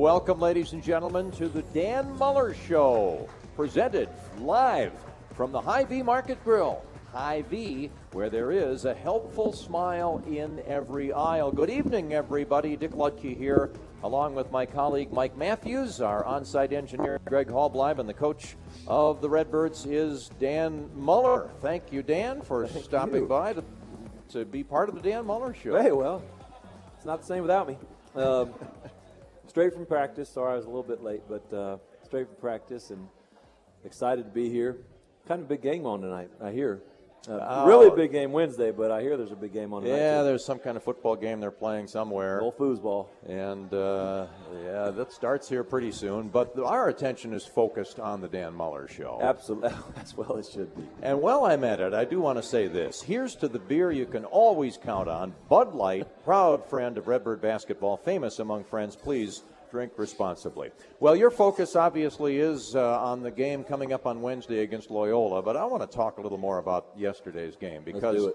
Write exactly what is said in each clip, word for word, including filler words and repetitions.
Welcome, ladies and gentlemen, to the Dan Muller Show, presented live from the Hy-Vee Market Grill. Hy-Vee, where there is a helpful smile in every aisle. Good evening, everybody. Dick Lutke here, along with my colleague Mike Matthews, our on-site engineer Greg Hallbleib, and the coach of the Redbirds is Dan Muller. Thank you, Dan, for Thank stopping you. by to, to be part of the Dan Muller Show. Hey, well, it's not the same without me. Um, straight from practice. Sorry I was a little bit late, but uh, straight from practice and excited to be here. Kind of a big game on tonight, I hear. Uh, Oh. Really big game Wednesday, but I hear there's a big game on tonight. Yeah, too. there's some kind of football game they're playing somewhere. Old foosball. And, uh, yeah, that starts here pretty soon. But our attention is focused on the Dan Muller Show. Absolutely. As well it should be. And while I'm at it, I do want to say this. Here's to the beer you can always count on. Bud Light, proud friend of Redbird basketball, famous among friends. Please drink responsibly. Well, your focus obviously is uh, on the game coming up on Wednesday against Loyola, but I want to talk a little more about yesterday's game because,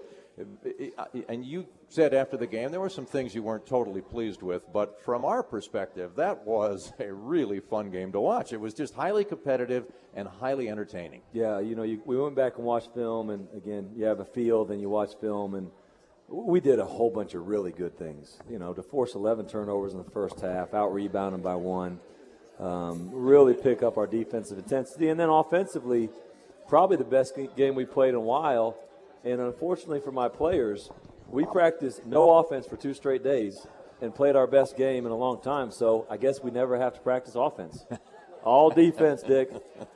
and you said after the game there were some things you weren't totally pleased with, but from our perspective, that was a really fun game to watch. It was just highly competitive and highly entertaining. Yeah, you know, you, we went back and watched film, and again, you have a field and you watch film, and we did a whole bunch of really good things. You know, to force eleven turnovers in the first half, out-rebound them by one, um, really pick up our defensive intensity. And then offensively, probably the best game we played in a while. And unfortunately for my players, we practiced no offense for two straight days and played our best game in a long time. So I guess we never have to practice offense. All defense, Dick.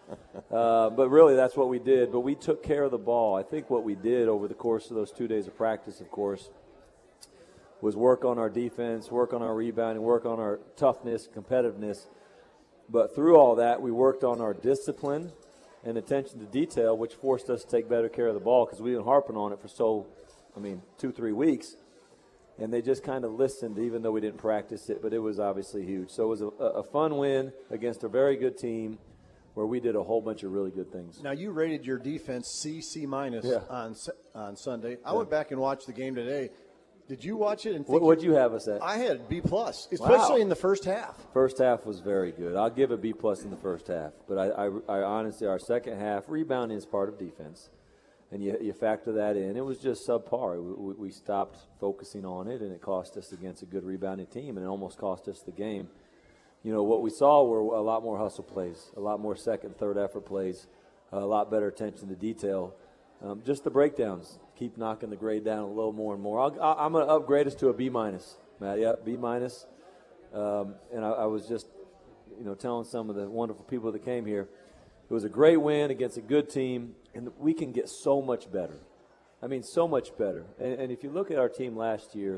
Uh, but really, that's what we did. But we took care of the ball. I think what we did over the course of those two days of practice, of course, was work on our defense, work on our rebounding, work on our toughness, competitiveness. But through all that, we worked on our discipline and attention to detail, which forced us to take better care of the ball because we've been harping on it for so, I mean, two, three weeks. And they just kind of listened, even though we didn't practice it, but it was obviously huge. So it was a, a fun win against a very good team where we did a whole bunch of really good things. Now, you rated your defense C, C minus Yeah. on Su- on Sunday. I Yeah. went back and watched the game today. Did you watch it? And What think would you have us at? I had B plus, especially in the first half. First half was very good. I'll give a B plus in the first half. But I, I, I honestly, our second half, rebounding is part of defense. And you, you factor that in. It was just subpar. We, we stopped focusing on it, and it cost us against a good rebounding team, and it almost cost us the game. You know, what we saw were a lot more hustle plays, a lot more second, third effort plays, a lot better attention to detail. Um, just the breakdowns. Keep knocking the grade down a little more and more. I'll, I'm going to upgrade us to a B minus, Matt. Yeah, B minus. Um, and I, I was just, you know, telling some of the wonderful people that came here, it was a great win against a good team, and we can get so much better. I mean, so much better. And, and if you look at our team last year,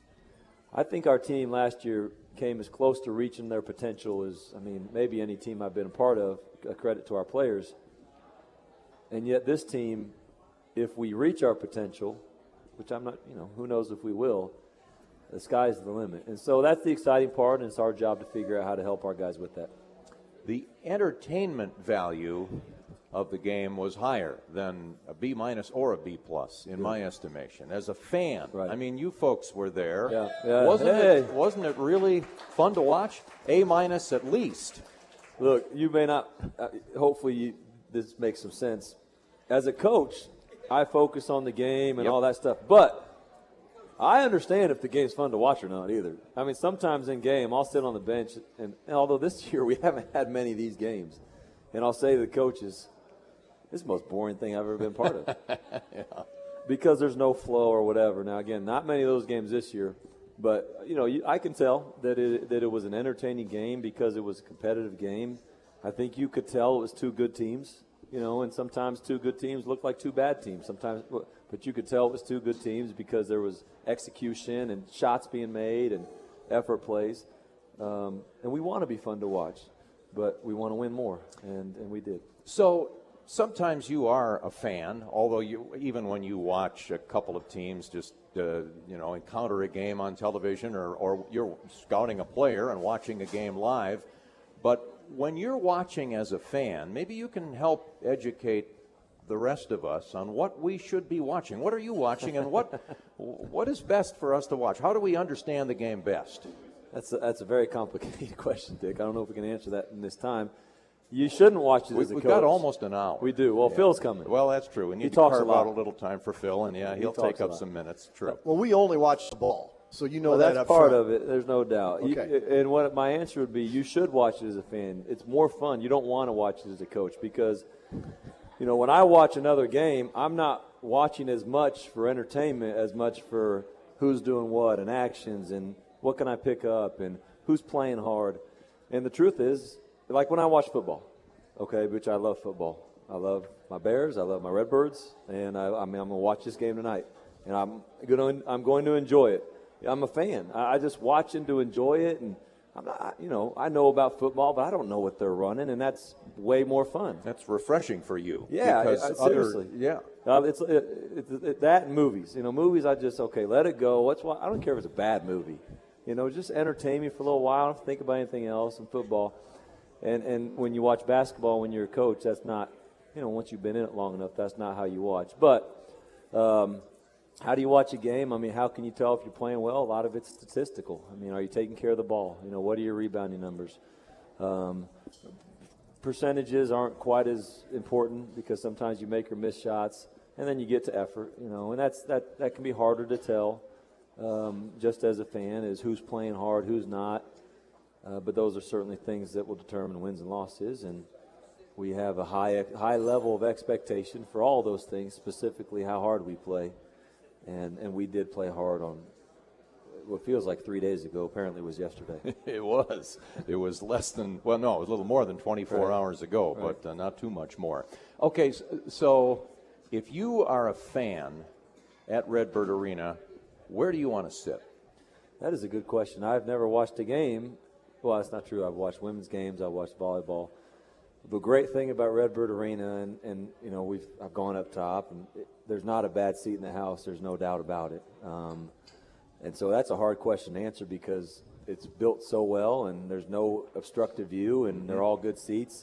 I think our team last year came as close to reaching their potential as, I mean, maybe any team I've been a part of, a credit to our players. And yet this team, if we reach our potential, which I'm not, you know, who knows if we will, the sky's the limit. And so that's the exciting part, and it's our job to figure out how to help our guys with that. The entertainment value of the game was higher than a B minus or a B plus in my estimation. As a fan, Right. I mean, you folks were there. Yeah, yeah. Wasn't Hey. it? Wasn't it really fun to watch? A minus at least. Look, you may not, uh, hopefully you, this makes some sense. As a coach, I focus on the game and Yep. all that stuff, but I understand if the game's fun to watch or not either. I mean, sometimes in game, I'll sit on the bench, and, and although this year we haven't had many of these games, and I'll say to the coaches, this is the most boring thing I've ever been part of. Yeah. Because there's no flow or whatever. Now, again, not many of those games this year, but, you know, you, I can tell that it, that it was an entertaining game because it was a competitive game. I think you could tell it was two good teams, you know, and sometimes two good teams look like two bad teams. Sometimes, but you could tell it was two good teams because there was execution and shots being made and effort plays. Um, and we want to be fun to watch, but we want to win more, and, and we did. So sometimes you are a fan, although you, even when you watch a couple of teams just, uh, you know, encounter a game on television or, or you're scouting a player and watching a game live, but when you're watching as a fan, maybe you can help educate the rest of us on what we should be watching. What are you watching, and what what is best for us to watch? How do we understand the game best? That's a, that's a very complicated question, Dick. I don't know if we can answer that in this time. You shouldn't watch it We, as a we've coach. got almost an hour. We do. Well, Yeah. Phil's coming. Well, that's true. We need He to talks a carve lot. out a little time for Phil, and yeah, He he'll talks take a up lot. some minutes. True. Well, we only watch the ball, so you know Well, that that's up part front. of it. There's no doubt. You- Okay. and what my answer would be, you should watch it as a fan. It's more fun. You don't want to watch it as a coach because, you know, when I watch another game, I'm not watching as much for entertainment as much for who's doing what and actions and what can I pick up and who's playing hard. And the truth is, like when I watch football, okay, which I love football. I love my Bears. I love my Redbirds, and I, I mean I'm gonna watch this game tonight, and I'm going to I'm going to enjoy it. I'm a fan. I, I just watching to enjoy it, and I'm not, you know, I know about football, but I don't know what they're running, and that's way more fun. That's refreshing for you. Yeah, because I- I- other, seriously. yeah. Uh, it's it, it, it, that and movies. You know, movies. I just okay, let it go. What's why? I don't care if it's a bad movie. You know, just entertain me for a little while. I don't think about anything else in football. And and when you watch basketball, when you're a coach, that's not. You know, once you've been in it long enough, that's not how you watch. But um, how do you watch a game? I mean, how can you tell if you're playing well? A lot of it's statistical. I mean, are you taking care of the ball? You know, what are your rebounding numbers? Um, percentages aren't quite as important because sometimes you make or miss shots, and then you get to effort. You know, and that's that that can be harder to tell. Um, just as a fan, is who's playing hard, who's not. Uh, but those are certainly things that will determine wins and losses, and we have a high high level of expectation for all those things, specifically how hard we play. And and we did play hard on what feels like three days ago. Apparently it was yesterday. It was. It was less than, well, no, it was a little more than twenty-four Right. hours ago, Right. but uh, not too much more. Okay, so, so if you are a fan at Redbird Arena, where do you want to sit? That is a good question. I've never watched a game. Well, that's not true. I've watched women's games. I've watched volleyball. The great thing about Redbird Arena, and, and you know, we've I've gone up top, and it, there's not a bad seat in the house. There's no doubt about it. Um, and so that's a hard question to answer because it's built so well, and there's no obstructive view, and they're all good seats.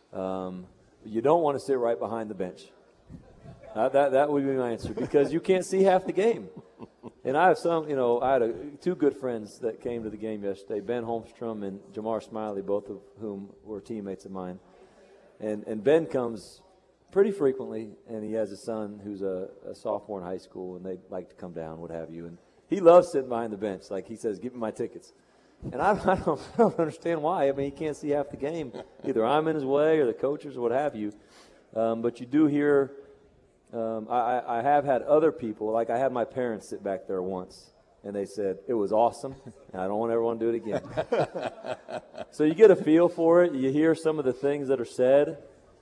Um, you don't want to sit right behind the bench. Uh, that that would be my answer because you can't see half the game. And I have some, you know, I had a, two good friends that came to the game yesterday, Ben Holmstrom and Jamar Smiley, both of whom were teammates of mine. And and Ben comes pretty frequently, and he has a son who's a, a sophomore in high school, and they like to come down, what have you. And he loves sitting behind the bench. Like he says, give me my tickets. And I, I, don't, I don't understand why. I mean, he can't see half the game. Either I'm in his way or the coaches or what have you. Um, but you do hear, um, I, I have had other people, like I had my parents sit back there once, and they said, it was awesome, and I don't want everyone to do it again. So you get a feel for it. You hear some of the things that are said.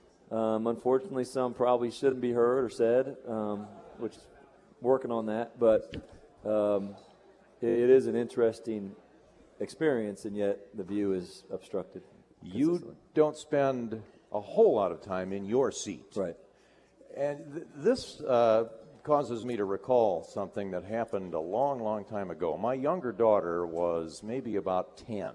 Um, unfortunately, some probably shouldn't be heard or said, um, which is working on that. But um, it, it is an interesting experience, and yet the view is obstructed. You don't spend a whole lot of time in your seat. Right. And th- this uh, causes me to recall something that happened a long, long time ago. My younger daughter was maybe about ten,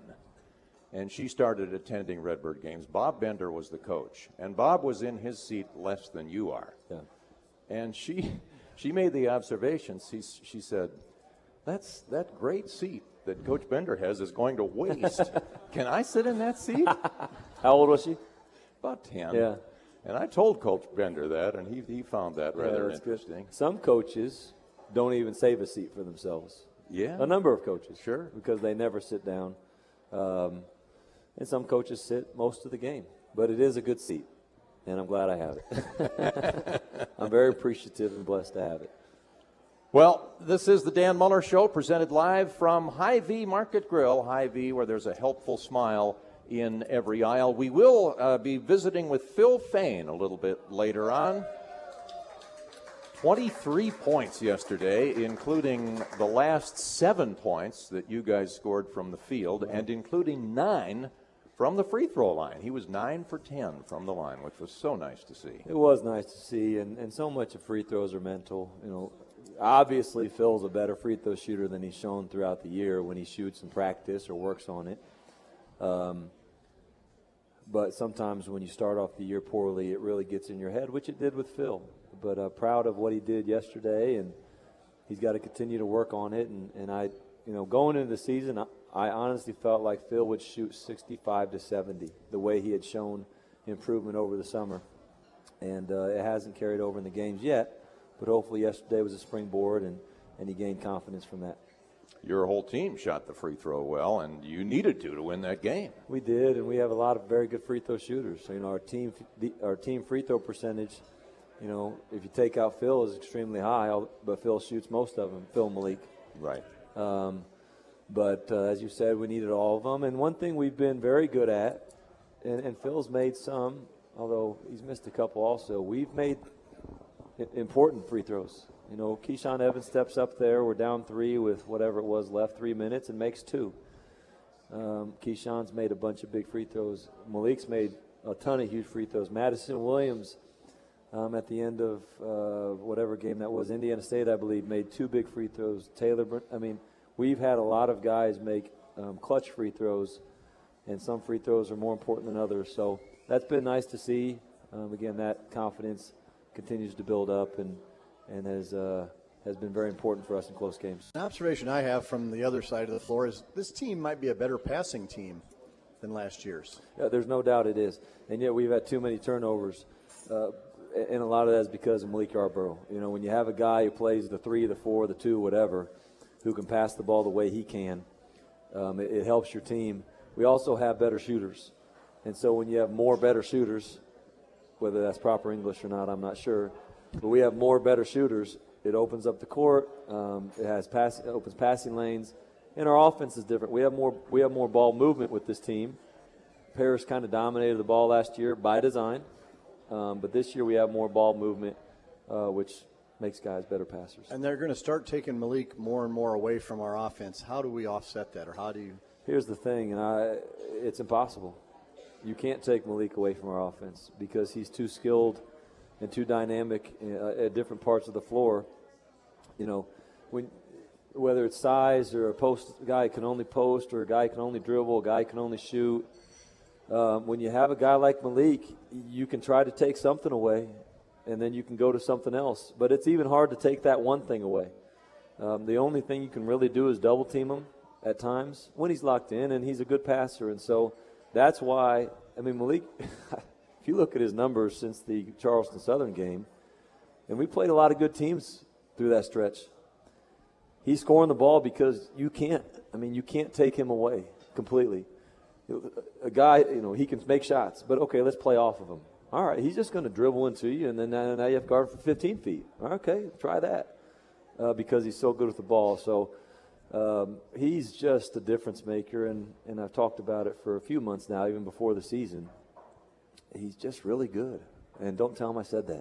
and she started attending Redbird games. Bob Bender was the coach, and Bob was in his seat less than you are. Yeah. And she she made the observation, she, she said, that's that great seat that Coach Bender has is going to waste. Can I sit in that seat? How old was she? About ten. Yeah. And I told Coach Bender that, and he, he found that rather Yeah, that's good. interesting. Some coaches don't even save a seat for themselves. Yeah. A number of coaches. Sure. Because they never sit down. Um, and some coaches sit most of the game. But it is a good seat, and I'm glad I have it. I'm very appreciative and blessed to have it. Well, this is the Dan Muller Show, presented live from Hy-Vee Market Grill. Hy-Vee, where there's a helpful smile in every aisle. We will uh, be visiting with Phil Fain a little bit later on. twenty-three points yesterday, including the last seven points that you guys scored from the field, and including nine from the free throw line. He was nine for ten from the line, which was so nice to see. It was nice to see, and, and so much of free throws are mental. You know, obviously Phil's a better free throw shooter than he's shown throughout the year when he shoots in practice or works on it. Um, but sometimes when you start off the year poorly, it really gets in your head, which it did with Phil. But uh, proud of what he did yesterday, and he's got to continue to work on it. And, and I, you know, going into the season, I, I honestly felt like Phil would shoot sixty-five to seventy, the way he had shown improvement over the summer. And uh, it hasn't carried over in the games yet, but hopefully yesterday was a springboard, and, and he gained confidence from that. Your whole team shot the free throw well, and you needed to to win that game. We did, and we have a lot of very good free throw shooters. So, you know, our team, our team free throw percentage, you know, if you take out Phil, is extremely high, but Phil shoots most of them, Phil and Malik. Right. Um, but uh, as you said, we needed all of them. And one thing we've been very good at, and, and Phil's made some, although he's missed a couple also, we've made important free throws. You know, Keyshawn Evans steps up there. We're down three with whatever it was left, three minutes, and makes two. Um, Keyshawn's made a bunch of big free throws. Malik's made a ton of huge free throws. Madison Williams, um, at the end of uh, whatever game that was, Indiana State, I believe, made two big free throws. Taylor, I mean, we've had a lot of guys make um, clutch free throws, and some free throws are more important than others. So that's been nice to see. Um, again, that confidence continues to build up, and and has uh, has been very important for us in close games. An observation I have from the other side of the floor is this team might be a better passing team than last year's. Yeah, there's no doubt it is. And yet we've had too many turnovers, uh, and a lot of that is because of Malik Yarborough. You know, when you have a guy who plays the three, the four, the two, whatever, who can pass the ball the way he can, um, it, it helps your team. We also have better shooters. And so when you have more better shooters, whether that's proper English or not, I'm not sure, but we have more better shooters, it opens up the court. Um, it has pass, it opens passing lanes, and our offense is different. We have more we have more ball movement with this team. Paris kind of dominated the ball last year by design, um, but this year we have more ball movement, uh, which makes guys better passers. And they're going to start taking Malik more and more away from our offense. How do we offset that, or how do you? Here's the thing, and I, it's impossible. You can't take Malik away from our offense because he's too skilled and too dynamic uh, at different parts of the floor. You know, when whether it's size or a post a guy can only post, or a guy can only dribble, a guy can only shoot. Um, when you have a guy like Malik, you can try to take something away, and then you can go to something else. But it's even hard to take that one thing away. Um, the only thing you can really do is double team him at times when he's locked in, and he's a good passer. And so that's why, I mean, Malik, if you look at his numbers since the Charleston Southern game, and we played a lot of good teams through that stretch, he's scoring the ball because you can't, I mean, you can't take him away completely. A guy, you know, he can make shots, but okay, let's play off of him. All right, he's just going to dribble into you, and then now, now you have guard for fifteen feet. Okay, try that uh, because he's so good with the ball. So um, he's just a difference maker, and, and I've talked about it for a few months now, even before the season. He's just really good. And don't tell him I said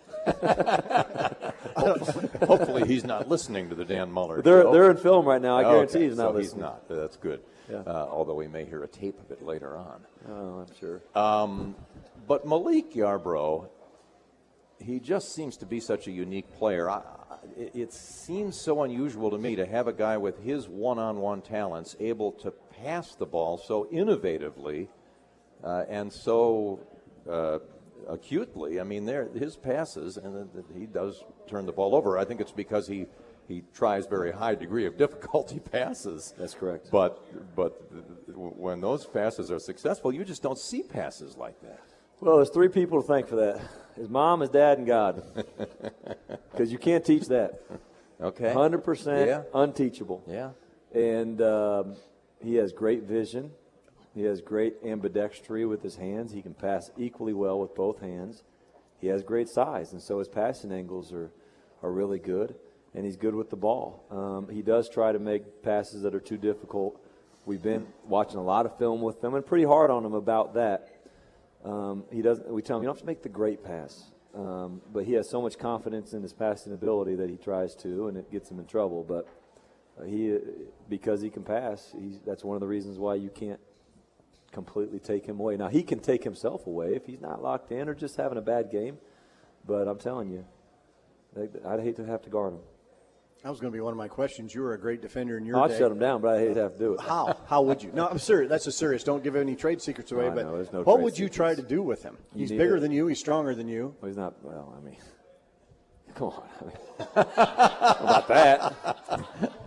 that. hopefully, hopefully he's not listening to the Dan Muller they're, show. They're in film right now. I guarantee okay, he's not so listening. he's not. That's good. Yeah. Uh, although we may hear a tape of it later on. Oh, I'm sure. Um, but Malik Yarborough, he just seems to be such a unique player. I, it, it seems so unusual to me to have a guy with his one-on-one talents able to pass the ball so innovatively uh, and so uh, acutely. I mean, there his passes, and he does turn the ball over. I think it's because he he tries very high degree of difficulty passes. That's correct. But but when those passes are successful, you just don't see passes like that. Well, there's three people to thank for that: his mom, his dad, and God. Because you can't teach that. Okay. one hundred percent Yeah. unteachable. Yeah. And um, he has great vision. He has great ambidextrity with his hands. He can pass equally well with both hands. He has great size, and so his passing angles are, are really good, and he's good with the ball. Um, he does try to make passes that are too difficult. We've been watching a lot of film with him and pretty hard on him about that. Um, he doesn't. We tell him, you don't have to make the great pass, um, but he has so much confidence in his passing ability that he tries to, and it gets him in trouble. But uh, he, because he can pass, he's, that's one of the reasons why you can't completely take him away. Now, he can take himself away if he's not locked in or just having a bad game. But I'm telling you, I'd hate to have to guard him. That was going to be one of my questions. You were a great defender in your I'll day. shut him down, but I hate to have to do it. How? How would you? No, I'm serious. That's a serious. Don't give any trade secrets away. I but know, there's no what trade would you try to secrets. do with him? You He's need bigger it. than you. He's stronger than you. Well, he's not, well, I mean, come on. I mean, how about that?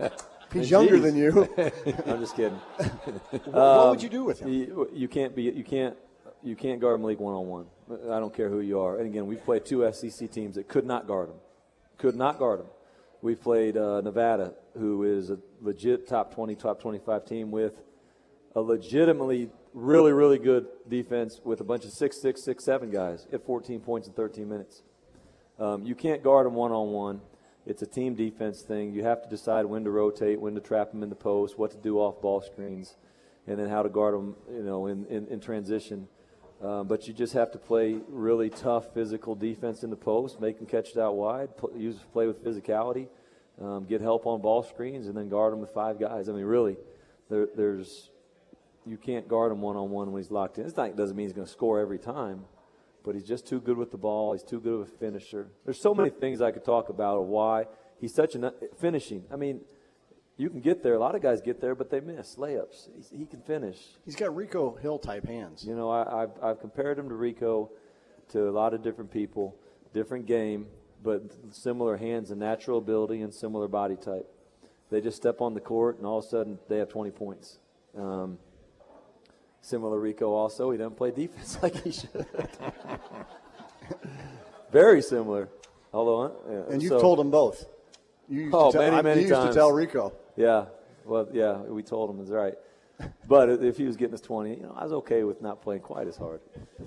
He's younger Jeez. than you. I'm just kidding. What, what would you do with him? You, you can't be. You can't. You can't guard Malik one on one. I don't care who you are. And again, we've played two S E C teams that could not guard him. Could not guard him. We've played uh, Nevada, who is a legit top twenty, top twenty-five team with a legitimately really, really good defense with a bunch of six six, six seven guys at fourteen points in thirteen minutes. Um, you can't guard them one on one. It's a team defense thing. You have to decide when to rotate, when to trap them in the post, what to do off ball screens, and then how to guard them, you know, in, in, in transition. Um, but you just have to play really tough physical defense in the post, make them catch it out wide, pl- use play with physicality, um, get help on ball screens, and then guard them with five guys. I mean, really, there, there's you can't guard him one-on-one when he's locked in. It's not, it doesn't mean he's going to score every time, but he's just too good with the ball. He's too good of a finisher. There's so many things I could talk about of why he's such a finishing. I mean, you can get there. A lot of guys get there, but they miss layups. He's, he can finish. He's got Rico Hill type hands. You know, I, I've, I've compared him to Rico, to a lot of different people, different game, but similar hands and natural ability and similar body type. They just step on the court, and all of a sudden they have twenty points. Um, similar Rico also. He doesn't play defense like he should. Very similar. Although, uh, And you've so, told them both. You used, oh, to, tell, many, I, many you used times. to tell Rico. Yeah, well, yeah, we told him, that's right. But if he was getting us twenty, you know, I was okay with not playing quite as hard.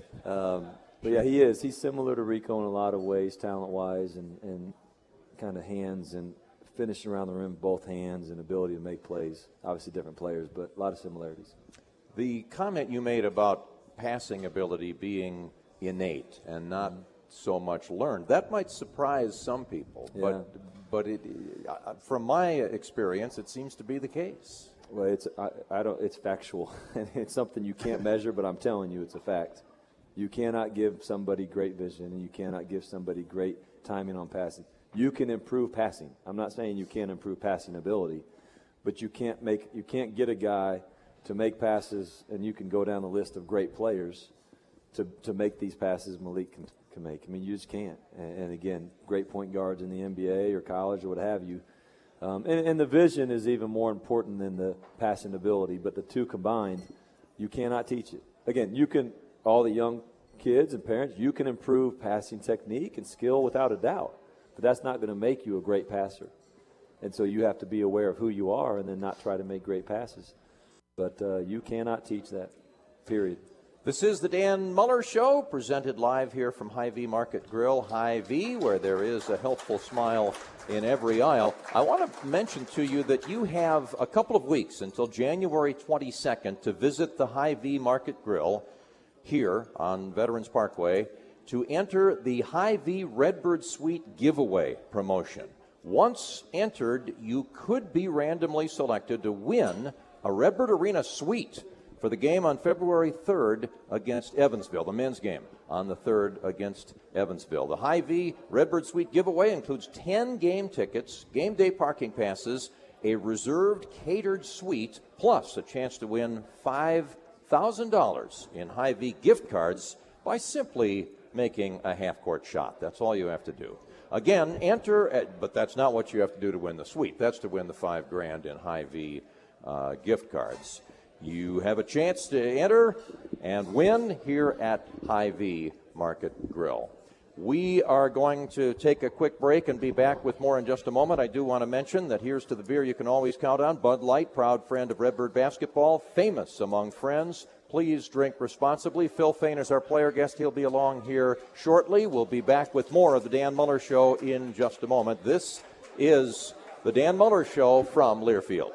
Um, but, yeah, he is. He's similar to Rico in a lot of ways, talent-wise, and, and kind of hands and finishing around the rim with both hands and ability to make plays. Obviously different players, but a lot of similarities. The comment you made about passing ability being innate and not mm-hmm. so much learned, that might surprise some people, Yeah. but but it, uh, from my experience, it seems to be the case. Well, it's I, I don't. It's factual, and it's something you can't measure. But I'm telling you, it's a fact. You cannot give somebody great vision, and you cannot give somebody great timing on passing. You can improve passing. I'm not saying you can't improve passing ability, but you can't make you can't get a guy to make passes, and you can go down the list of great players to to make these passes Malik can. Can make. I mean, you just can't. And, and again, great point guards in the N B A or college or what have you. Um, and, and the vision is even more important than the passing ability. But the two combined, you cannot teach it. Again, you can, all the young kids and parents, you can improve passing technique and skill without a doubt. But that's not going to make you a great passer. And so you have to be aware of who you are and then not try to make great passes. But uh, you cannot teach that, period. This is the Dan Muller Show, presented live here from Hy-Vee Market Grill, Hy-Vee, where there is a helpful smile in every aisle. I want to mention to you that you have a couple of weeks until January twenty-second to visit the Hy-Vee Market Grill here on Veterans Parkway to enter the Hy-Vee Redbird Suite giveaway promotion. Once entered, you could be randomly selected to win a Redbird Arena suite for the game on February third against Evansville, the men's game on the third against Evansville. The Hy-Vee Redbird Suite giveaway includes ten game tickets, game day parking passes, a reserved catered suite, plus a chance to win five thousand dollars in Hy-Vee gift cards by simply making a half-court shot. That's all you have to do. Again, enter, at, but that's not what you have to do to win the suite. That's to win the five grand in Hy-Vee uh, gift cards. You have a chance to enter and win here at Hy-Vee Market Grill. We are going to take a quick break and be back with more in just a moment. I do want to mention that here's to the beer you can always count on. Bud Light, proud friend of Redbird basketball, famous among friends. Please drink responsibly. Phil Fain is our player guest. He'll be along here shortly. We'll be back with more of the Dan Muller Show in just a moment. This is the Dan Muller Show from Learfield.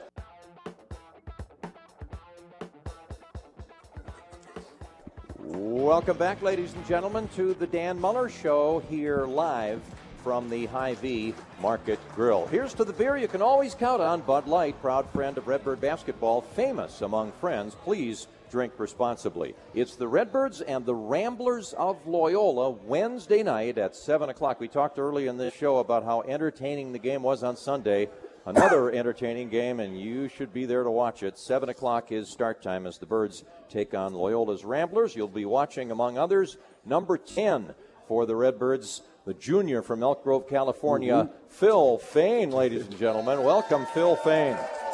Welcome back, ladies and gentlemen, to the Dan Muller Show here live from the Hy-Vee Market Grill. Here's to the beer you can always count on. Bud Light, proud friend of Redbird basketball, famous among friends. Please drink responsibly. It's the Redbirds and the Ramblers of Loyola Wednesday night at seven o'clock. We talked early in this show about how entertaining the game was on Sunday. Another entertaining game, and you should be there to watch it. seven o'clock is start time as the Birds take on Loyola's Ramblers. You'll be watching, among others, number ten for the Redbirds, the junior from Elk Grove, California, mm-hmm. Phil Fain, ladies and gentlemen. Welcome, Phil Fain.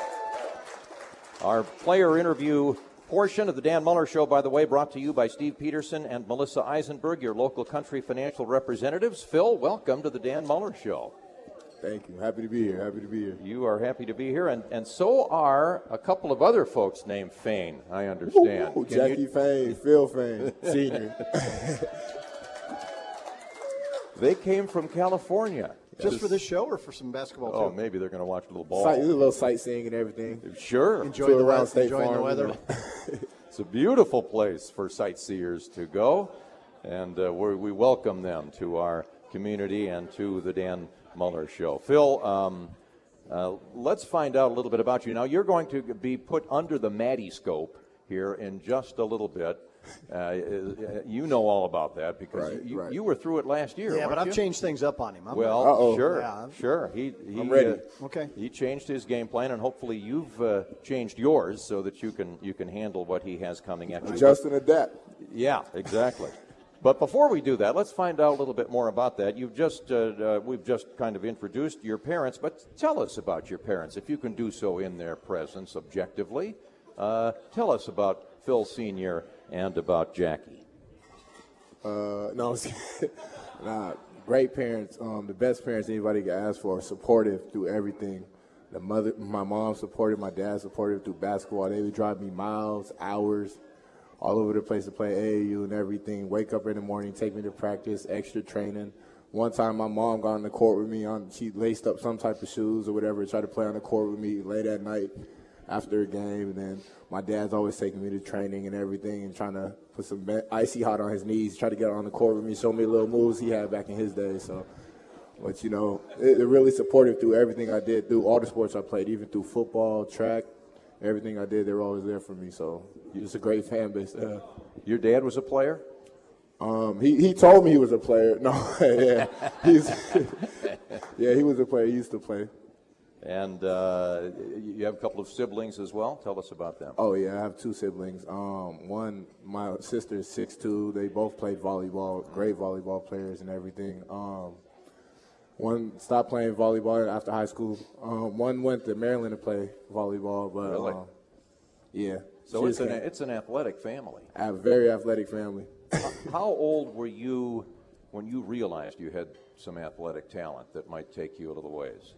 Our player interview portion of the Dan Muller Show, by the way, brought to you by Steve Peterson and Melissa Eisenberg, your local country financial representatives. Phil, welcome to the Dan Muller Show. Thank you. Happy to be here. Happy to be here. You are happy to be here, and, and so are a couple of other folks named Fain, I understand. Ooh, Can Jackie you- Fain, Phil Fain, Senior. They came from California. Just for this show or for some basketball Oh, too? maybe they're going to watch a little ball. Sight, a little sightseeing and everything. Sure. Enjoy Flew the around weather. State Enjoying the Farm, weather. you know. It's a beautiful place for sightseers to go, and uh, we're, we welcome them to our community and to the Dan Muller Show. Phil, um, uh, let's find out a little bit about you. Now, you're going to be put under the Maddie scope here in just a little bit. Uh, you know all about that because Right, you, right. you were through it last year. Yeah, weren't but I've you? changed things up on him. I'm Well, Uh-oh. sure, Yeah. sure. He, he, I'm ready. uh, Okay. He changed his game plan, and hopefully you've uh, changed yours so that you can you can handle what he has coming at you. Adjust and adapt. Yeah, exactly. But before we do that, let's find out a little bit more about that. You've just uh, uh, we've just kind of introduced your parents, but tell us about your parents, if you can do so in their presence objectively. Uh, tell us about Phil Senior and about Jackie. Uh, no, it's- nah, great parents. Um, the best parents anybody could ask for. Supportive through everything. The mother, my mom supported. My dad supported through basketball. They would drive me miles, hours, all over the place to play A A U and everything. Wake up in the morning, take me to practice, extra training. One time, my mom got on the court with me. On she laced up some type of shoes or whatever, tried to play on the court with me late at night after a game. And then my dad's always taking me to training and everything and trying to put some be- icy hot on his knees, try to get on the court with me, show me little moves he had back in his day. So, but you know, it, they're really supportive through everything I did, through all the sports I played, even through football, track, everything I did. They were always there for me. So it's a great fan base. Uh, Your dad was a player? um, he he told me he was a player. No, yeah, he's yeah, he was a player. He used to play. And uh, you have a couple of siblings as well. Tell us about them. Oh yeah, I have two siblings. Um, one, my sister is six two. They both played volleyball, great volleyball players and everything. Um, one stopped playing volleyball after high school. Um, one went to Maryland to play volleyball, but Really? um, yeah. So she it's just an can't- it's an athletic family. I have a very athletic family. How old were you when you realized you had some athletic talent that might take you a little ways?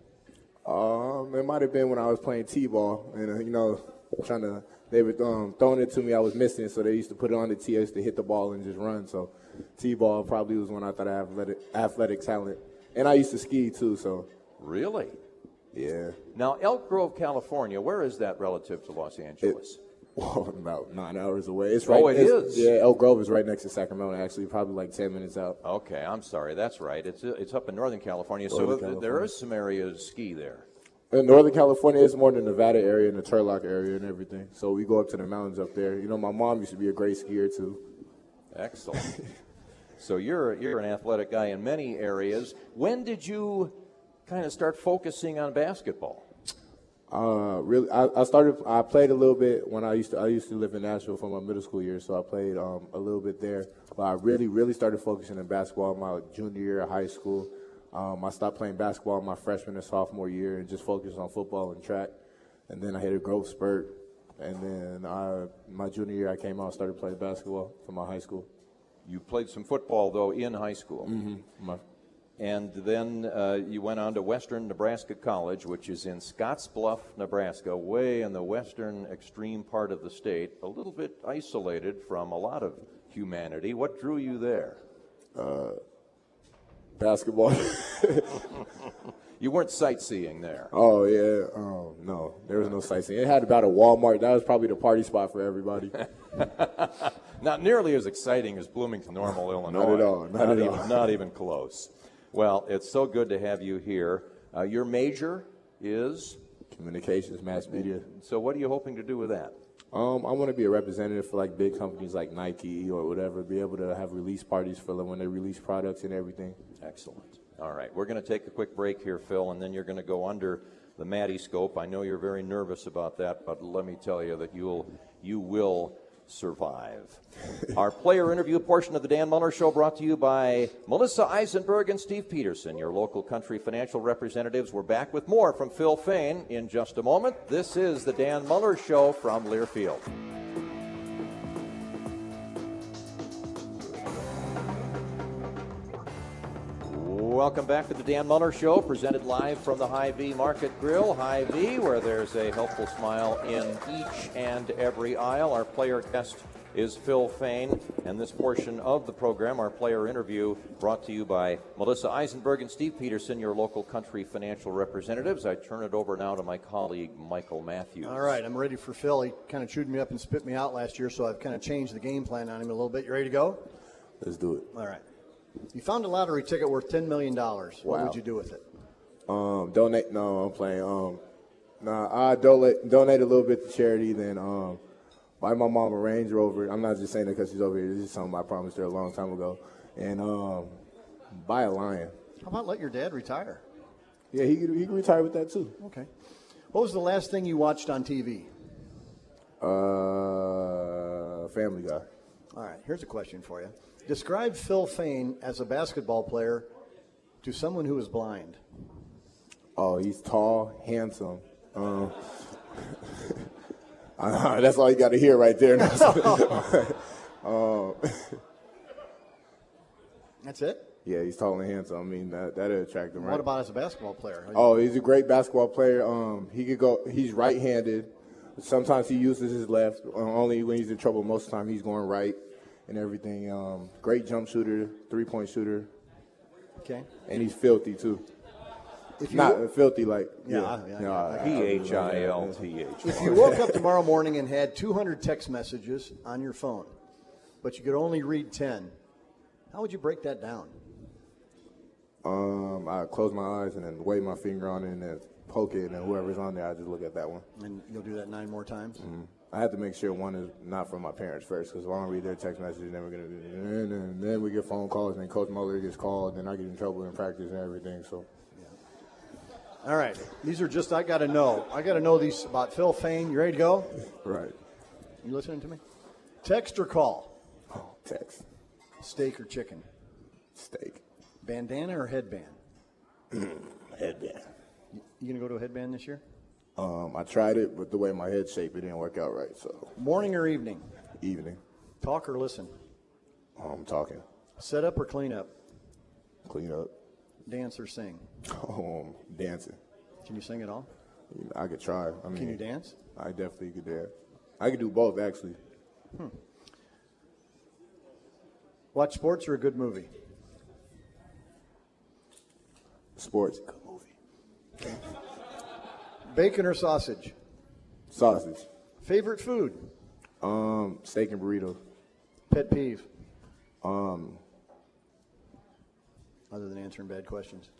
Um, it might have been when I was playing t-ball, and uh, you know, trying to they were um, throwing it to me. I was missing it, so they used to put it on the tee. I used to hit the ball and just run. So, t-ball probably was when I thought I had athletic athletic talent, and I used to ski too. So, Really? yeah, Now, Elk Grove, California, where is that relative to Los Angeles? well, about nine hours away. It's Oh, right. it it's- is? Yeah, Elk Grove is right next to Sacramento. Actually, probably like ten minutes out. Okay, I'm sorry. That's right. It's it's up in Northern California, so Northern th- California. there is some area to ski there. In Northern California, it's more the Nevada area and the Turlock area and everything. So we go up to the mountains up there. You know, my mom used to be a great skier too. Excellent. So you're you're an athletic guy in many areas. When did you kind of start focusing on basketball? Uh, really, I, I started. I played a little bit when I used to. I used to live in Nashville for my middle school years, so I played um, a little bit there. But I really, really started focusing on basketball my junior year of high school. Um, I stopped playing basketball my freshman and sophomore year and just focused on football and track. And then I hit a growth spurt. And then I, my junior year, I came out and started playing basketball for my high school. You played some football though in high school. Mm-hmm. My, And then uh, you went on to Western Nebraska College, which is in Scottsbluff, Nebraska, way in the western extreme part of the state, a little bit isolated from a lot of humanity. What drew you there? uh, basketball. You weren't sightseeing there. Oh yeah, um, no, there was no sightseeing. It had about a Walmart. That was probably the party spot for everybody. Not nearly as exciting as Bloomington Normal, Illinois. at all, not at even, all. Not even close. Well, it's so good to have you here. Uh, your major is, Communications, mass media. so what are you hoping to do with that? Um, I want to be a representative for like big companies like Nike or whatever. Be able to have release parties for them when they release products and everything. Excellent. All right, we're going to take a quick break here, Phil, and then you're going to go under the Maddie scope. I know you're very nervous about that, but let me tell you that you'll you will survive. Our player interview portion of the Dan Muller Show brought to you by Melissa Eisenberg and Steve Peterson, your local country financial representatives. We're back with more from Phil Fain in just a moment. This is the Dan Muller Show from Learfield. Welcome back to the Dan Muller Show, presented live from the Hy-Vee Market Grill. Hy-Vee, where there's a helpful smile in each and every aisle. Our player guest is Phil Fain, and this portion of the program, our player interview, brought to you by Melissa Eisenberg and Steve Peterson, your local country financial representatives. I turn it over now to my colleague, Michael Matthews. All right, I'm ready for Phil. He kind of chewed me up and spit me out last year, so I've kind of changed the game plan on him a little bit. You ready to go? Let's do it. All right. You found a lottery ticket worth ten million dollars. What Wow. would you do with it? Um, donate. No, I'm playing. Um, nah, I donate donate a little bit to charity. Then um, buy my mom a Range Rover. I'm not just saying that because she's over here. This is something I promised her a long time ago. And um, buy a lion. How about let your dad retire? Yeah, he could, he could retire with that too. Okay. What was the last thing you watched on T V? Uh, Family Guy. All right, here's a question for you. Describe Phil Fain as a basketball player to someone who is blind. Oh, he's tall, handsome. Um, uh, that's all you got to hear right there. um, That's it? yeah, he's tall and handsome. I mean, that that'll attract him, right? What about as a basketball player? Oh, he's a great basketball player. Um, he could go. He's right-handed. Sometimes he uses his left. Uh, only when he's in trouble. Most of the time, he's going right and everything. Um, great jump shooter, three-point shooter, Okay. and he's filthy too. If you, Not filthy like Yeah, yeah. yeah, No, yeah. P H I L T H. if you woke up tomorrow morning and had two hundred text messages on your phone, but you could only read ten, how would you break that down? Um, I close my eyes and then wave my finger on it and then poke it, and then whoever's on there, I just look at that one. And you'll do that nine more times? Mm-hmm. I have to make sure one is not from my parents first, because if I don't read their text messages, then we're gonna do it. And then, then we get phone calls, and then Coach Muller gets called, and I get in trouble in practice and everything. So, All right. These are just, I got to know. I got to know these about Phil Fain. You ready to go? right, You listening to me? Text or call? oh, text, Steak or chicken? steak, Bandana or headband? headband. You going to go to a headband this year? Um, I tried it, but the way my head's shaped, it didn't work out right. So, Morning or evening? evening, Talk or listen? I'm talking, Set up or clean up? clean up, Dance or sing? um, dancing. Can you sing at all? You know, I could try. I mean, Can you dance? I definitely could dance. I could do both, actually. Watch sports or a good movie? Sports, good movie. Bacon or sausage? Sausage, Favorite food? um, steak and burrito. Pet peeve? Um, Other than answering bad questions.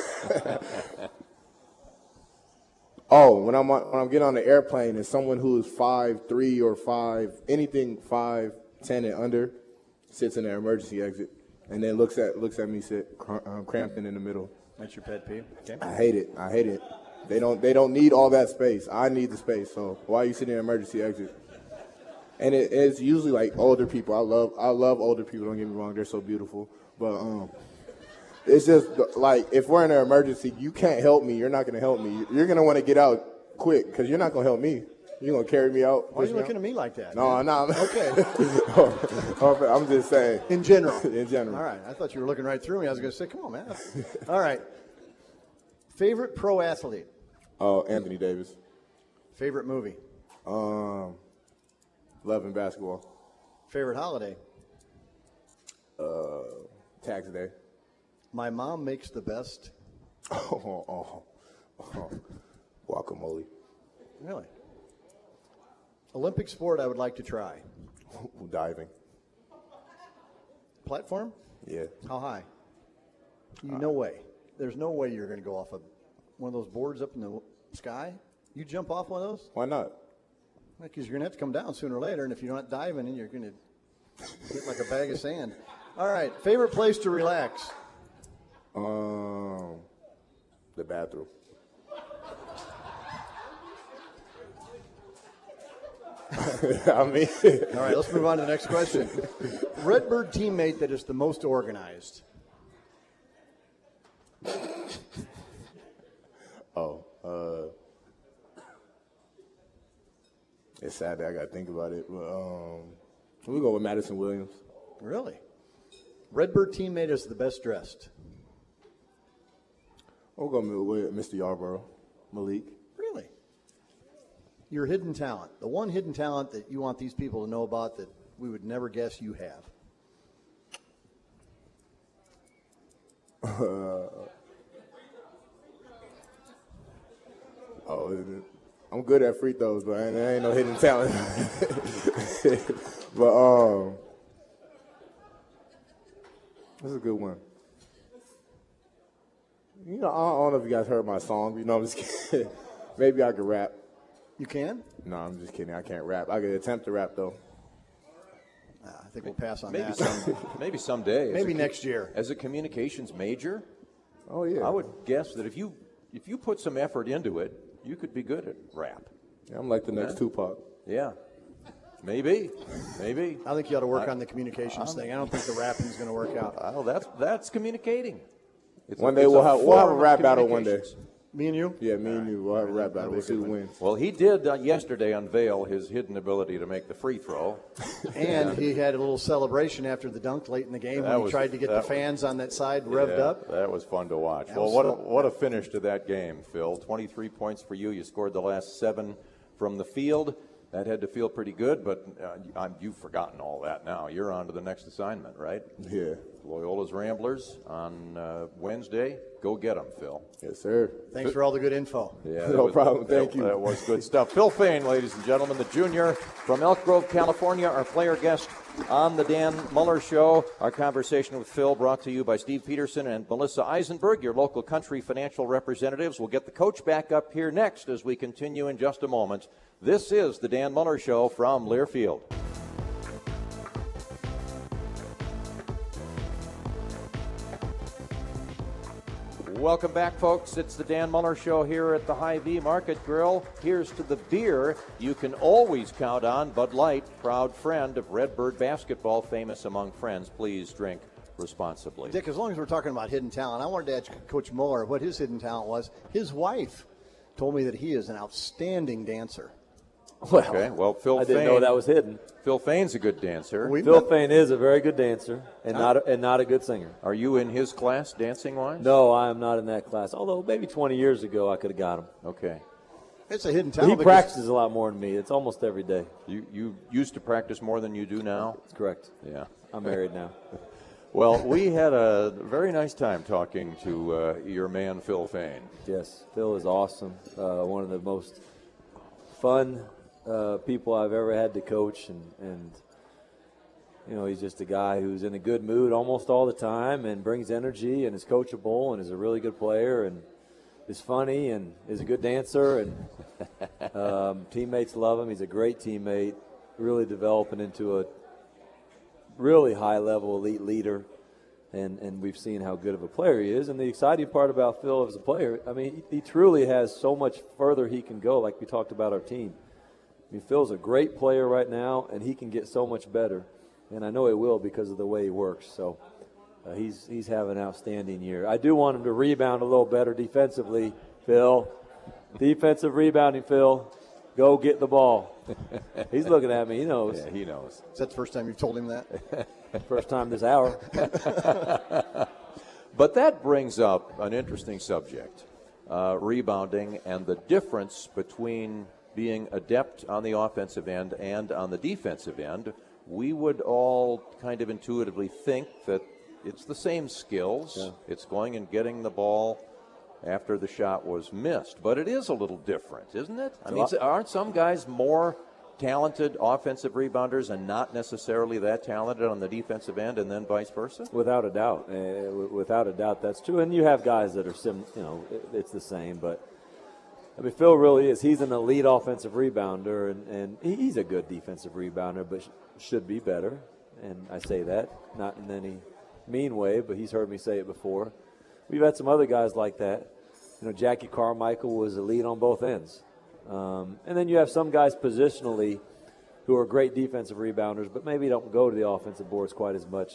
Oh, when I'm on, when I'm getting on the airplane and someone who's five three or five anything five ten and under sits in the emergency exit and then looks at looks at me sit cr- um, cramped in the middle. That's your pet peeve? Okay. I hate it. I hate it. They don't they don't need all that space. I need the space. So why are you sitting in the emergency exit? And it, it's usually like older people. I love I love older people. Don't get me wrong. They're so beautiful. But um. It's just like if we're in an emergency, you can't help me. You're not going to help me. You're going to want to get out quick because you're not going to help me. You're going to carry me out. Why are you push me looking out. at me like that? No, man? no. Okay. Oh, I'm just saying. In general. In general. All right. I thought you were looking right through me. I was going to say, come on, man. All right. Favorite pro athlete? Oh, Anthony Davis. Favorite movie? Um, loving basketball. Favorite holiday? Uh, tax day. My mom makes the best. Oh, oh, oh. Guacamole. Really? Olympic sport I would like to try. Diving. Platform? Yeah. How high? You, no way. There's no way you're going to go off of one of those boards up in the sky. You jump off one of those? Why not? Because you're going to have to come down sooner or later, and if you're not diving, then you're going to get like a bag of sand. All right. Favorite place to relax? Um, the bathroom. I mean, All right, let's move on to the next question. Redbird teammate that is the most organized. oh, uh, it's sad that I got to think about it, but um, we go with Madison Williams. Really? Redbird teammate is the best dressed. We'll go with Mister Yarborough, Malik. Really? Your hidden talent. The one hidden talent that you want these people to know about that we would never guess you have. Uh, oh, I'm good at free throws, but I ain't, I ain't no hidden talent. but um, that's a good one. You know, I don't know if you guys heard my song. You know, I'm just kidding. Maybe I could rap. You can? No, I'm just kidding. I can't rap. I could attempt to rap though. Uh, I think we'll pass on Maybe that. some, maybe someday. As Maybe a- next year. As a communications major, Oh yeah. I would guess that if you if you put some effort into it, you could be good at rap. Yeah, I'm like the next Yeah. Tupac. Yeah, maybe, maybe. I think you ought to work I- on the communications thing. I don't think the rapping's going to work out. Well, that's that's communicating. It's One a- day it's we'll have we'll have a form of rap battle one day. communications. Me and you? Yeah, me and you. We'll have a rap battle. that'd be We'll a see good who one. wins. Well, he did uh, yesterday unveil his hidden ability to make the free throw. And he had a little celebration after the dunk late in the game That when he was- tried to get that the was- fans on that side revved Yeah, up. That was fun to watch. That Well, was what a, fun. what a finish to that game, Phil. twenty-three points for you. You scored the last seven from the field. That had to feel pretty good, but uh, I'm, you've forgotten all that now. You're on to the next assignment, right? Yeah. Loyola's Ramblers on uh, Wednesday. Go get them, Phil. Yes, sir. Thanks for all the good info. Yeah, No that was- problem. Thank that- you. That was good stuff. Phil Fain, ladies and gentlemen, the junior from Elk Grove, California, our player guest on the Dan Muller Show. Our conversation with Phil brought to you by Steve Peterson and Melissa Eisenberg, your local country financial representatives. We'll get the coach back up here next as we continue in just a moment. This is the Dan Muller Show from Learfield. Welcome back, folks. It's the Dan Muller Show here at the Hy-Vee Market Grill. Here's to the beer you can always count on. Bud Light, proud friend of Redbird basketball, famous among friends. Please drink responsibly. Dick, as long as we're talking about hidden talent, I wanted to ask Coach Muller what his hidden talent was. His wife told me that he is an outstanding dancer. Well, Okay, well, Phil I didn't Fain, know that was hidden. Phil Fain's a good dancer. We- Phil Fain is a very good dancer and not a, and not a good singer. Are you in his class, dancing-wise? No, I am not in that class. Although maybe twenty years ago I could have got him. Okay. It's a hidden But talent. he because- practices a lot more than me. It's almost every day. You you used to practice more than you do now? That's correct. Yeah. I'm married now. Well, we had a very nice time talking to uh, your man, Phil Fain. Yes, Phil is awesome. Uh, one of the most fun uh, people I've ever had to coach, and, and you know, he's just a guy who's in a good mood almost all the time, and brings energy, and is coachable, and is a really good player, and is funny, and is a good dancer, and um, teammates love him. He's a great teammate, really developing into a really high-level elite leader. And, and we've seen how good of a player he is. And the exciting part about Phil as a player, I mean, he, he truly has so much further he can go, like we talked about our team. I mean, Phil's a great player right now, and he can get so much better. And I know he will because of the way he works. So uh, he's, he's having an outstanding year. I do want him to rebound a little better defensively, Phil. Defensive rebounding, Phil. Go get the ball. He's looking at me. He knows. Yeah, he knows. Is that the first time you've told him that? First time this hour. But that brings up an interesting subject, uh, rebounding and the difference between being adept on the offensive end and on the defensive end. We would all kind of intuitively think that it's the same skills. Yeah. It's going and getting the ball after the shot was missed. But it is a little different, isn't it? I mean, aren't some guys more talented offensive rebounders and not necessarily that talented on the defensive end, and then vice versa? Without a doubt, uh, w- without a doubt, that's true. And you have guys that are sim, you know, it, it's the same. But I mean, Phil really is. He's an elite offensive rebounder, and, and he- he's a good defensive rebounder, but sh- should be better. And I say that not in any mean way, but he's heard me say it before. We've had some other guys like that. You know, Jackie Carmichael was elite on both ends. Um, and then you have some guys positionally who are great defensive rebounders, but maybe don't go to the offensive boards quite as much.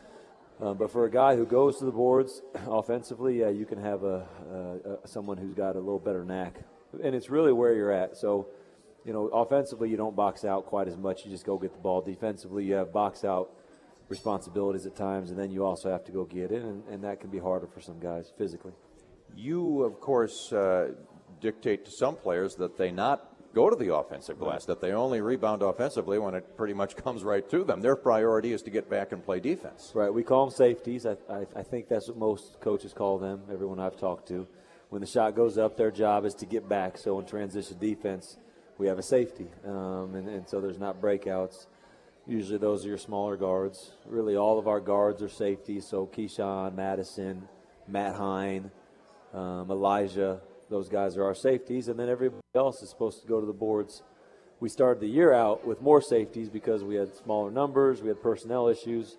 Um, but for a guy who goes to the boards offensively, yeah, you can have a, a, a someone who's got a little better knack, and it's really where you're at. So, you know, offensively you don't box out quite as much. You just go get the ball. Defensively, you have box out responsibilities at times, and then you also have to go get it, and, and that can be harder for some guys physically. You, of course, uh, dictate to some players that they not go to the offensive glass, that they only rebound offensively when it pretty much comes right to them. Their priority is to get back and play defense. Right. We call them safeties. I, I, I think that's what most coaches call them, everyone I've talked to. When the shot goes up, their job is to get back. So in transition defense, we have a safety, um, and, and so there's not breakouts. Usually those are your smaller guards. Really all of our guards are safeties, so Keyshawn, Madison, Matt Hine, um, Elijah, those guys are our safeties, and then everybody else is supposed to go to the boards. We started the year out with more safeties because we had smaller numbers, we had personnel issues,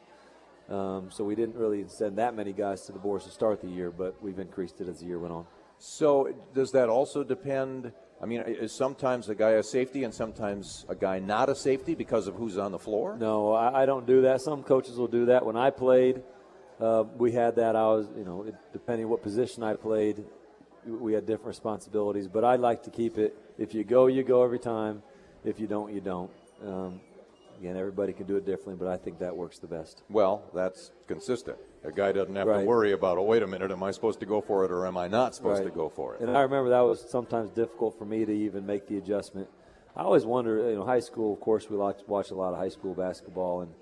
um, so we didn't really send that many guys to the boards to start the year, but we've increased it as the year went on. So does that also depend, I mean, is sometimes a guy a safety and sometimes a guy not a safety because of who's on the floor? No, I, I don't do that. Some coaches will do that. When I played, uh, we had that. I was, you know, it, depending what position I played, we had different responsibilities, but I like to keep it, if you go, you go every time. If you don't, you don't. Um, again, everybody can do it differently, but I think that works the best. Well, that's consistent. A guy doesn't have Right. to worry about, oh, wait a minute, am I supposed to go for it or am I not supposed Right. to go for it? And I remember that was sometimes difficult for me to even make the adjustment. I always wonder, you know, high school, of course, we like to watch a lot of high school basketball, and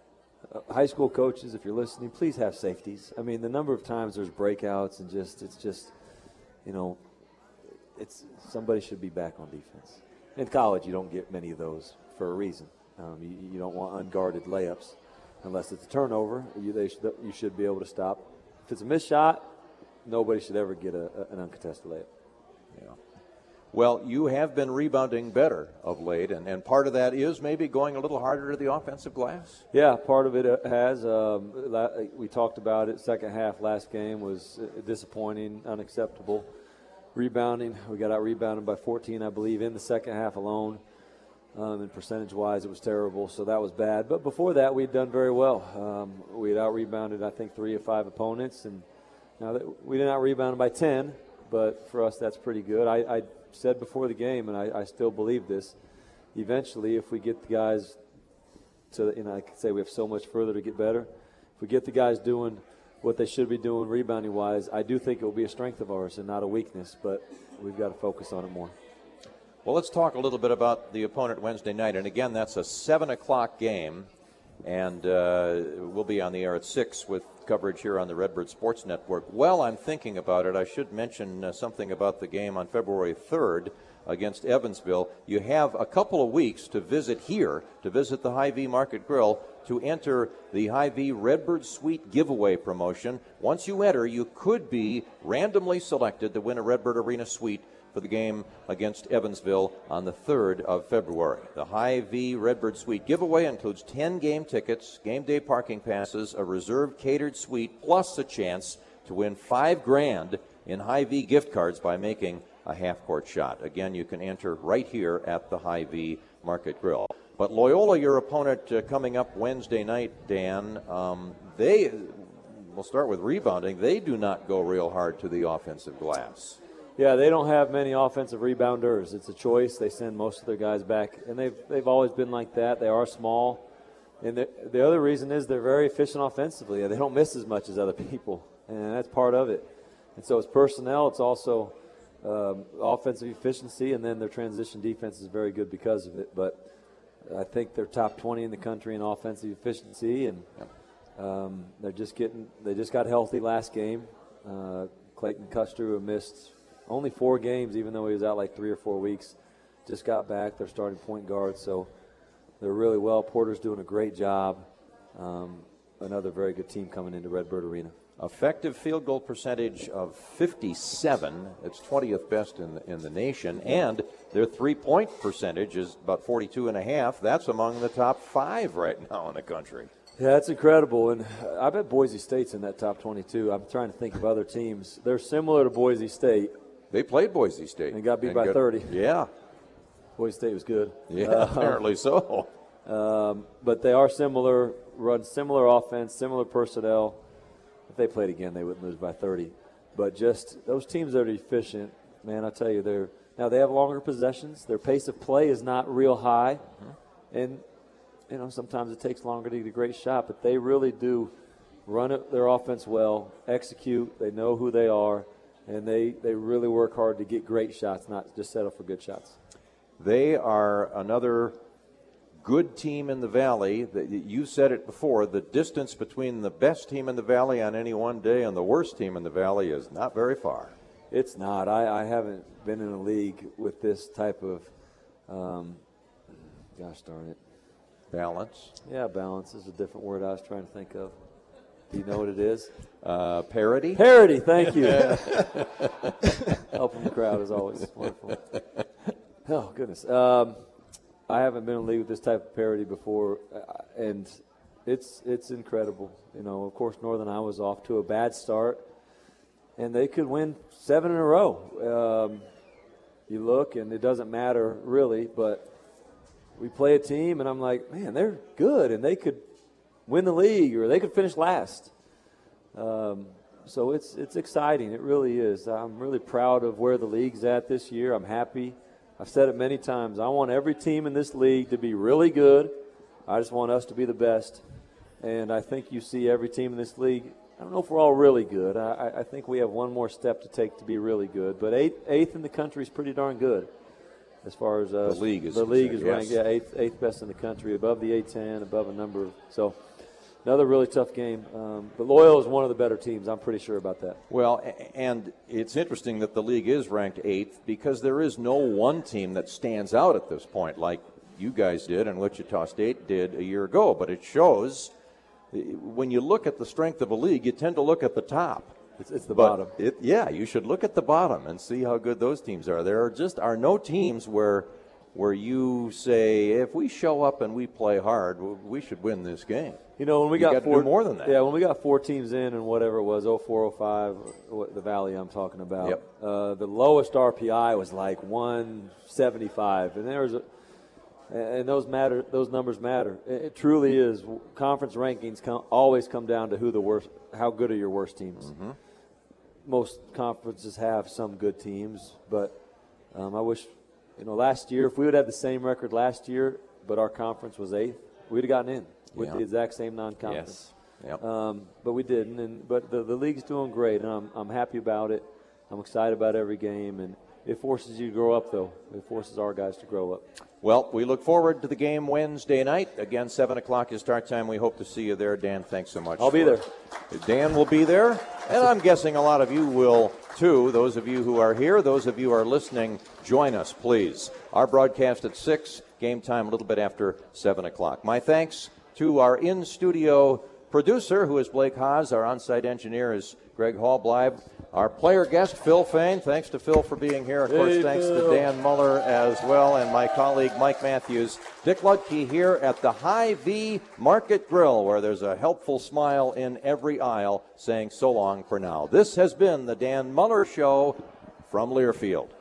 uh, high school coaches, if you're listening, please have safeties. I mean, the number of times there's breakouts and just, it's just, you know, it's somebody should be back on defense. In college, you don't get many of those for a reason. Um, you, you don't want unguarded layups unless it's a turnover. You, they should, you should be able to stop. If it's a missed shot, nobody should ever get a, a, an uncontested layup. Yeah. Well, you have been rebounding better of late, and, and part of that is maybe going a little harder to the offensive glass? Yeah, part of it uh, has. Um, la- we talked about it. Second half last game was uh, disappointing, unacceptable. Rebounding, we got out rebounded by fourteen, I believe, in the second half alone. Um, and percentage-wise, it was terrible, so that was bad. But before that, we'd done very well. Um, we had out-rebounded, I think, three or five opponents. And now that we didn't out-rebound by ten, but for us, that's pretty good. I, I said before the game, and I, I still believe this, eventually, if we get the guys to, you know, I could say we have so much further to get better. If we get the guys doing what they should be doing rebounding-wise, I do think it will be a strength of ours and not a weakness, but we've got to focus on it more. Well, let's talk a little bit about the opponent Wednesday night. And again, that's a seven o'clock game, and uh, we'll be on the air at six with coverage here on the Redbird Sports Network. While I'm thinking about it, I should mention uh, something about the game on February third against Evansville. You have a couple of weeks to visit here, to visit the Hy-Vee Market Grill, to enter the Hy-Vee Redbird Suite giveaway promotion. Once you enter, you could be randomly selected to win a Redbird Arena suite for the game against Evansville on the third of February. The Hy-Vee Redbird Suite giveaway includes ten game tickets, game day parking passes, a reserved catered suite, plus a chance to win five grand in Hy-Vee gift cards by making a half-court shot. Again, you can enter right here at the Hy-Vee Market Grill. But Loyola, your opponent uh, coming up Wednesday night, Dan, um, they, we'll start with rebounding, they do not go real hard to the offensive glass. Yeah, they don't have many offensive rebounders. It's a choice. They send most of their guys back, and they've they've always been like that. They are small, and the, the other reason is they're very efficient offensively. They don't miss as much as other people, and that's part of it. And so it's personnel. It's also um, offensive efficiency, and then their transition defense is very good because of it. But I think they're top twenty in the country in offensive efficiency, and um, they're just getting. They just got healthy last game. Uh, Clayton Custer, who missed only four games, even though he was out like three or four weeks, just got back. They're starting point guard, so they're really well. Porter's doing a great job. Um, another very good team coming into Redbird Arena. Effective field goal percentage of fifty-seven. It's twentieth best in the, in the nation. And their three-point percentage is about forty-two and a half. That's among the top five right now in the country. Yeah, that's incredible. And I bet Boise State's in that top twenty-two. I'm trying to think of other teams. They're similar to Boise State. They played Boise State. And got beat by got, thirty. Yeah. Boise State was good. Yeah, Uh, apparently so. Um, but they are similar, run similar offense, similar personnel. If they played again, they wouldn't lose by thirty. But just those teams that are efficient, man, I tell you, they're now they have longer possessions. Their pace of play is not real high, mm-hmm. and you know sometimes it takes longer to get a great shot. But they really do run it, their offense well, execute. They know who they are, and they they really work hard to get great shots, not just settle for good shots. They are another good team in the Valley. You said it before, the distance between the best team in the Valley on any one day and the worst team in the Valley is not very far. It's not. I, I haven't been in a league with this type of, um, gosh darn it. Balance. Yeah, balance is a different word I was trying to think of. Do you know what it is? Uh, parity? Parity, thank you. Helping the crowd is always wonderful. Oh, goodness. Um, I haven't been in a league with this type of parity before, uh, and it's it's incredible. You know, of course, Northern Iowa was off to a bad start, and they could win seven in a row. Um, you look, and it doesn't matter really, but we play a team, and I'm like, man, they're good, and they could win the league, or they could finish last. Um, so it's it's exciting. It really is. I'm really proud of where the league's at this year. I'm happy. I've said it many times. I want every team in this league to be really good. I just want us to be the best. And I think you see every team in this league. I don't know if we're all really good. I, I think we have one more step to take to be really good. But eighth, eighth in the country is pretty darn good. As far as uh, the league is the league is yes. ranked, yeah, eighth, eighth best in the country, above the A ten, above a number of so. Another really tough game. Um, but Loyola is one of the better teams. I'm pretty sure about that. Well, and it's interesting that the league is ranked eighth because there is no one team that stands out at this point like you guys did and Wichita State did a year ago. But it shows when you look at the strength of a league, you tend to look at the top. It's, it's the but bottom. It, yeah, you should look at the bottom and see how good those teams are. There are just are no teams where where you say, if we show up and we play hard, we should win this game. You know, when we you got got four, to do more than that. Yeah, when we got four teams in and whatever it was, oh four, oh five, what, the Valley I'm talking about. Yep. Uh, the lowest R P I was like one seventy-five, and there was a, and those matter. Those numbers matter. It, it truly is. Conference rankings come, always come down to who the worst, how good are your worst teams. Mm-hmm. Most conferences have some good teams, but um, I wish, you know, last year if we would have the same record last year, but our conference was eighth, we'd have gotten in. With yeah. the exact same non-conference. Yes. Yep. Um, but we didn't. And but the, the league's doing great, and I'm I'm happy about it. I'm excited about every game, and it forces you to grow up, though. It forces our guys to grow up. Well, we look forward to the game Wednesday night. Again, seven o'clock is start time. We hope to see you there. Dan, thanks so much. I'll be there. It. Dan will be there, and I'm guessing a lot of you will, too. Those of you who are here, those of you who are listening, join us, please. Our broadcast at six, game time a little bit after seven o'clock. My thanks to our in-studio producer, who is Blake Haas. Our on-site engineer is Greg Hallbleib. Our player guest, Phil Fain. Thanks to Phil for being here. Of course, hey, thanks Phil. to Dan Muller as well, and my colleague Mike Matthews. Dick Ludke here at the Hy-Vee Market Grill, where there's a helpful smile in every aisle saying so long for now. This has been the Dan Muller Show from Learfield.